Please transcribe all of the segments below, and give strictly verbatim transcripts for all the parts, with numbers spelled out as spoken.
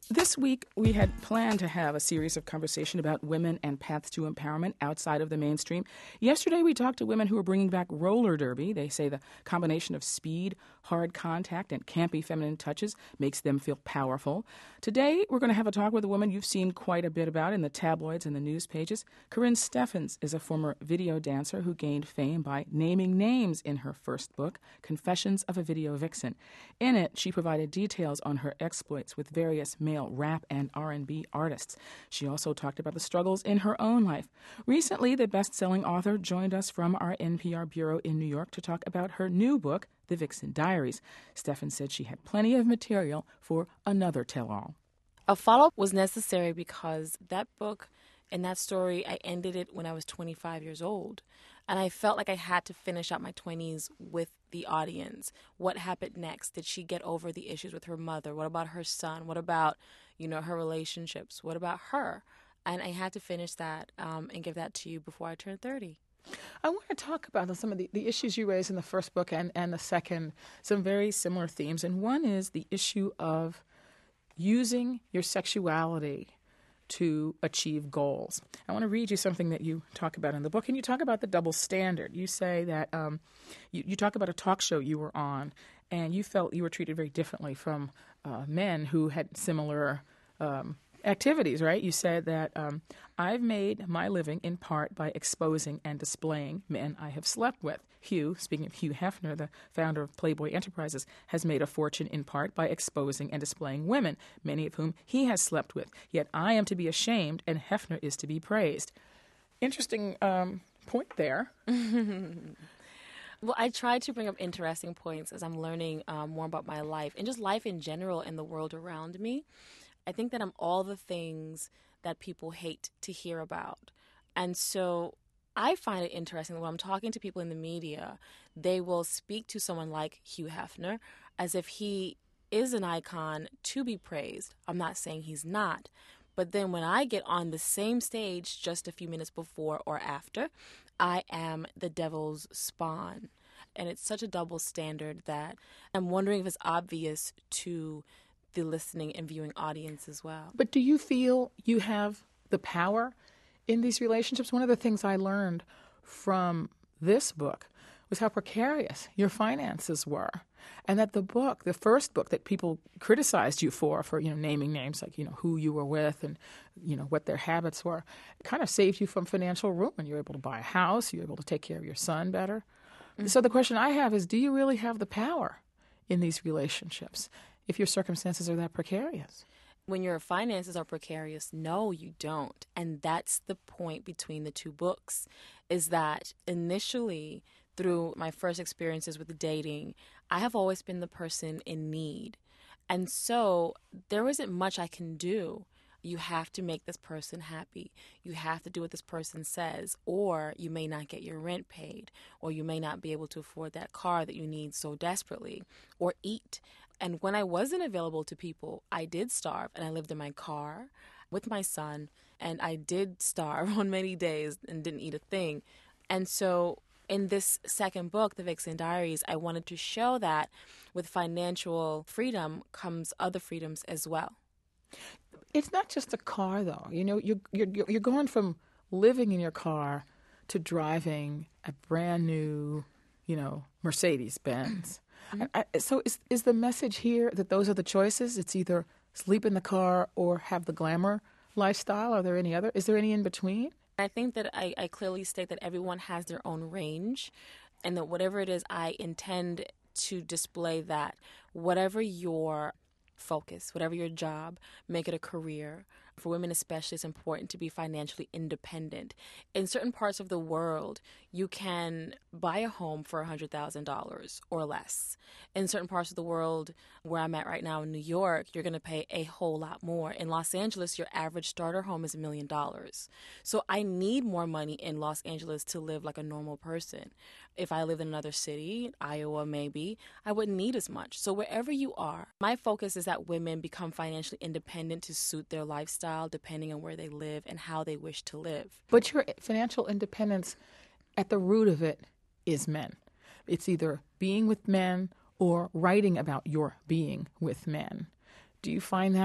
This week, we had planned to have a series of conversation about women and paths to empowerment outside of the mainstream. Yesterday, we talked to women who are bringing back roller derby. They say the combination of speed, hard contact, and campy feminine touches makes them feel powerful. Today, we're going to have a talk with a woman you've seen quite a bit about in the tabloids and the news pages. Corinne Steffens is a former video dancer who gained fame by naming names in her first book, Confessions of a Video Vixen. In it, she provided details on her exploits with various male rap and R and B artists. She also talked about the struggles in her own life. Recently, the best-selling author joined us from our N P R bureau in New York to talk about her new book, The Vixen Diaries. Steffens said she had plenty of material for another tell-all. A follow-up was necessary because that book and that story, I ended it when I was twenty-five years old. And I felt like I had to finish out my twenties with the audience. What happened next? Did she get over the issues with her mother? What about her son? What about, you know, her relationships? What about her? And I had to finish that um, and give that to you before I turned thirty. I want to talk about some of the, the issues you raised in the first book and, and the second, some very similar themes. And one is the issue of using your sexuality to achieve goals. I want to read you something that you talk about in the book, and you talk about the double standard. You say that um, you, you talk about a talk show you were on, and you felt you were treated very differently from uh, men who had similar um, activities, right? You said that um, I've made my living in part by exposing and displaying men I have slept with. Hugh, speaking of Hugh Hefner, the founder of Playboy Enterprises, has made a fortune in part by exposing and displaying women, many of whom he has slept with. Yet I am to be ashamed and Hefner is to be praised. Interesting um, point there. Well, I try to bring up interesting points as I'm learning um, more about my life and just life in general and the world around me. I think that I'm all the things that people hate to hear about. And so I find it interesting that when I'm talking to people in the media, they will speak to someone like Hugh Hefner as if he is an icon to be praised. I'm not saying he's not. But then when I get on the same stage just a few minutes before or after, I am the devil's spawn. And it's such a double standard that I'm wondering if it's obvious to the listening and viewing audience as well. But do you feel you have the power in these relationships? One of the things I learned from this book was how precarious your finances were, and that the book, the first book that people criticized you for, for, you know, naming names like, you know, who you were with and, you know, what their habits were, kind of saved you from financial ruin. You were able to buy a house. You were able to take care of your son better. Mm-hmm. So the question I have is, do you really have the power in these relationships if your circumstances are that precarious? When your finances are precarious, no, you don't. And that's the point between the two books, is that initially, through my first experiences with dating, I have always been the person in need. And so there isn't much I can do. You have to make this person happy. You have to do what this person says, or you may not get your rent paid, or you may not be able to afford that car that you need so desperately, or eat. And when I wasn't available to people, I did starve, and I lived in my car with my son, and I did starve on many days and didn't eat a thing. And so in this second book, The Vixen Diaries, I wanted to show that with financial freedom comes other freedoms as well. It's not just a car, though. You know, you're, you're, you're going from living in your car to driving a brand new, you know, Mercedes-Benz. Mm-hmm. I, I, so is is the message here that those are the choices? It's either sleep in the car or have the glamour lifestyle? Are there any other? Is there any in between? I think that I, I clearly state that everyone has their own range, and that whatever it is, I intend to display that whatever your focus, whatever your job, make it a career. For women especially, it's important to be financially independent. In certain parts of the world, you can buy a home for one hundred thousand dollars or less. In certain parts of the world, where I'm at right now in New York, you're going to pay a whole lot more. In Los Angeles, your average starter home is a million dollars. So I need more money in Los Angeles to live like a normal person. If I lived in another city, Iowa maybe, I wouldn't need as much. So wherever you are, my focus is that women become financially independent to suit their lifestyle, depending on where they live and how they wish to live. But your financial independence, at the root of it, is men. It's either being with men or writing about your being with men. Do you find that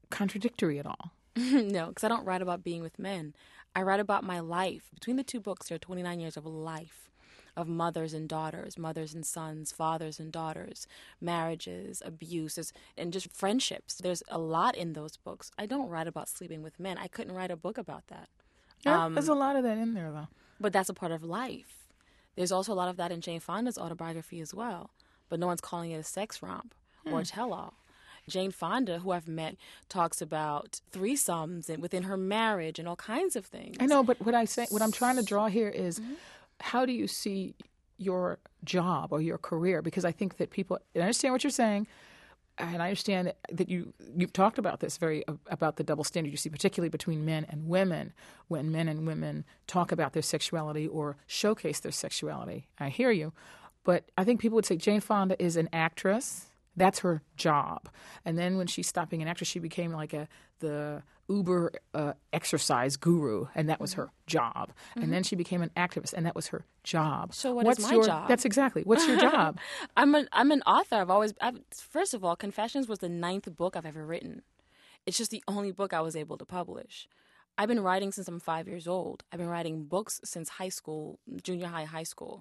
contradictory at all? No, because I don't write about being with men. I write about my life. Between the two books, there are twenty-nine years of life, of mothers and daughters, mothers and sons, fathers and daughters, marriages, abuses, and just friendships. There's a lot in those books. I don't write about sleeping with men. I couldn't write a book about that. Yeah, um, there's a lot of that in there, though. But that's a part of life. There's also a lot of that in Jane Fonda's autobiography as well. But no one's calling it a sex romp hmm. or a tell-all. Jane Fonda, who I've met, talks about threesomes and within her marriage and all kinds of things. I know, but what I say, what I'm trying to draw here is, mm-hmm. how do you see your job or your career? Because I think that people, and I understand what you're saying, and I understand that, that you you've talked about this very about the double standard you see, particularly between men and women, when men and women talk about their sexuality or showcase their sexuality. I hear you, but I think people would say Jane Fonda is an actress. That's her job. And then when she stopped being an actress, she became like a the uber uh, exercise guru, and that was her job. Mm-hmm. And then she became an activist, and that was her job. So what What's is my your, job? That's exactly. What's your job? I'm an I'm an author. I've always I've, first of all, Confessions was the ninth book I've ever written. It's just the only book I was able to publish. I've been writing since I'm five years old. I've been writing books since high school, junior high, high school.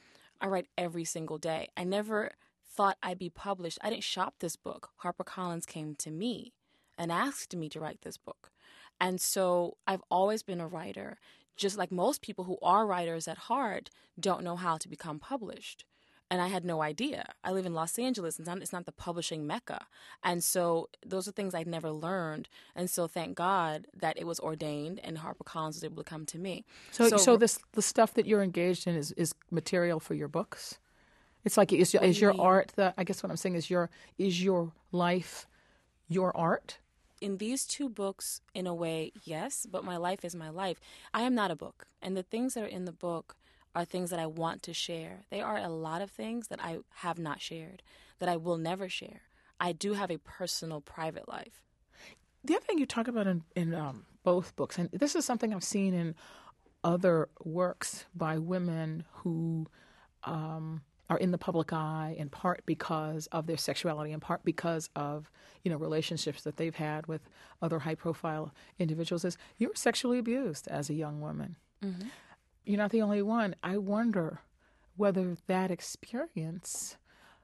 I write every single day. I never thought I'd be published. I didn't shop this book. HarperCollins came to me and asked me to write this book. And so I've always been a writer, just like most people who are writers at heart don't know how to become published. And I had no idea. I live in Los Angeles. It's not, it's not the publishing mecca. And so those are things I'd never learned. And so thank God that it was ordained and HarperCollins was able to come to me. So so, so this the stuff that you're engaged in is, is material for your books? It's like, is, is your art, the, I guess what I'm saying is your is your life your art? In these two books, in a way, yes, but my life is my life. I am not a book. And the things that are in the book are things that I want to share. There are a lot of things that I have not shared, that I will never share. I do have a personal, private life. The other thing you talk about in, in um, both books, and this is something I've seen in other works by women who um, are in the public eye, in part because of their sexuality, in part because of, you know, relationships that they've had with other high-profile individuals, is you were sexually abused as a young woman. Mm-hmm. You're not the only one. I wonder whether that experience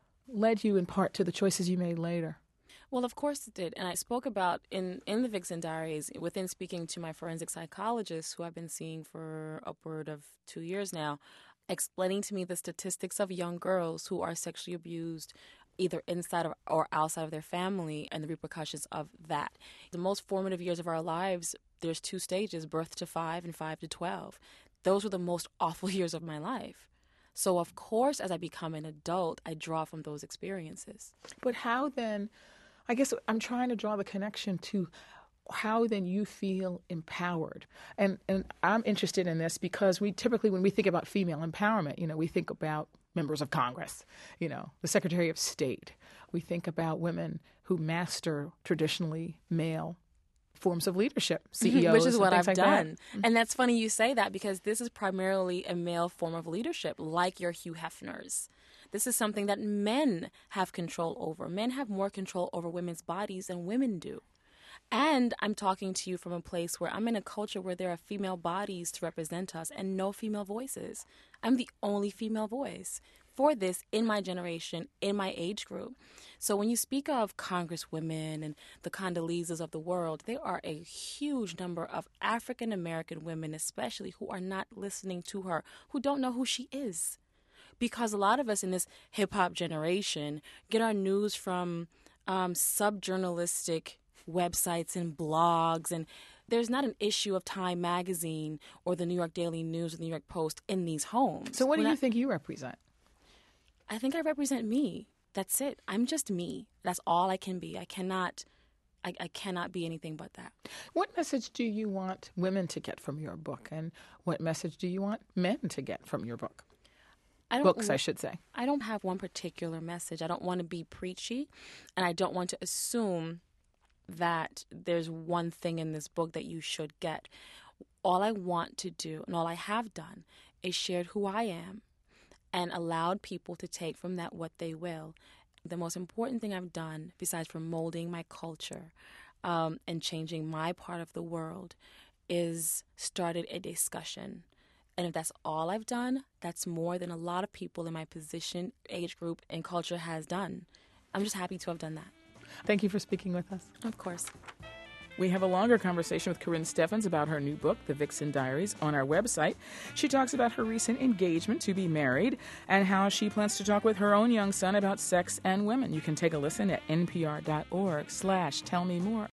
led you in part to the choices you made later. Well, of course it did. And I spoke about in, in the Vixen Diaries, within speaking to my forensic psychologist, who I've been seeing for upward of two years now, explaining to me the statistics of young girls who are sexually abused either inside of or outside of their family and the repercussions of that. The most formative years of our lives, there's two stages, birth to five and five to twelve. Those were the most awful years of my life. So, of course, as I become an adult, I draw from those experiences. But how then, I guess I'm trying to draw the connection to how then you feel empowered. And and I'm interested in this because we typically, when we think about female empowerment, you know, we think about members of Congress, you know, the Secretary of State. We think about women who master traditionally male forms of leadership, C E Os, which is what I've like done. That. And that's funny you say that because this is primarily a male form of leadership, like your Hugh Hefners. This is something that men have control over. Men have more control over women's bodies than women do. And I'm talking to you from a place where I'm in a culture where there are female bodies to represent us and no female voices. I'm the only female voice for this in my generation, in my age group. So when you speak of congresswomen and the Condoleezas of the world, there are a huge number of African American women especially who are not listening to her, who don't know who she is. Because a lot of us in this hip-hop generation get our news from um, sub-journalistic websites and blogs, and there's not an issue of Time magazine or the New York Daily News or the New York Post in these homes. So what do We're you not, think you represent? I think I represent me. That's it. I'm just me. That's all I can be. I cannot I, I cannot be anything but that. What message do you want women to get from your book, and what message do you want men to get from your book? I don't, Books, I should say. I don't have one particular message. I don't want to be preachy, and I don't want to assume that there's one thing in this book that you should get. All I want to do, and all I have done, is shared who I am and allowed people to take from that what they will. The most important thing I've done, besides from molding my culture, um, and changing my part of the world is started a discussion. And if that's all I've done, that's more than a lot of people in my position, age group, and culture has done. I'm just happy to have done that. Thank you for speaking with us. Of course. We have a longer conversation with Corinne Steffens about her new book, The Vixen Diaries, on our website. She talks about her recent engagement to be married and how she plans to talk with her own young son about sex and women. You can take a listen at npr.org slash tell me more.